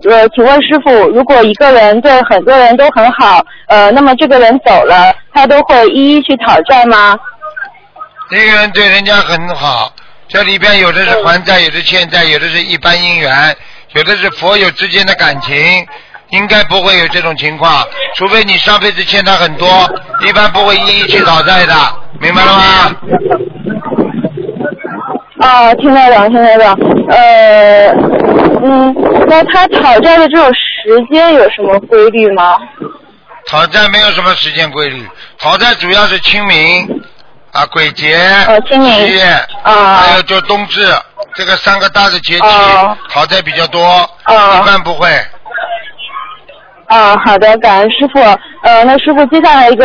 请问师傅，如果一个人对很多人都很好，那么这个人走了，他都会一一去讨债吗？ 这个人对人家很好，这里边有的是还债，有的欠债，有的是一般姻缘，有的是佛友之间的感情，应该不会有这种情况，除非你上辈子欠他很多，一般不会一一去讨债的，明白了吗？ 哦，听得懂，听得懂。那他讨债的这种时间有什么规律吗？ 讨债没有什么时间规律，讨债主要是清明啊、鬼节、 清明、 七月还有就冬至，这个3个大的节气，讨债比较多，一般不会。 好的，感恩师傅。那师傅接下来一个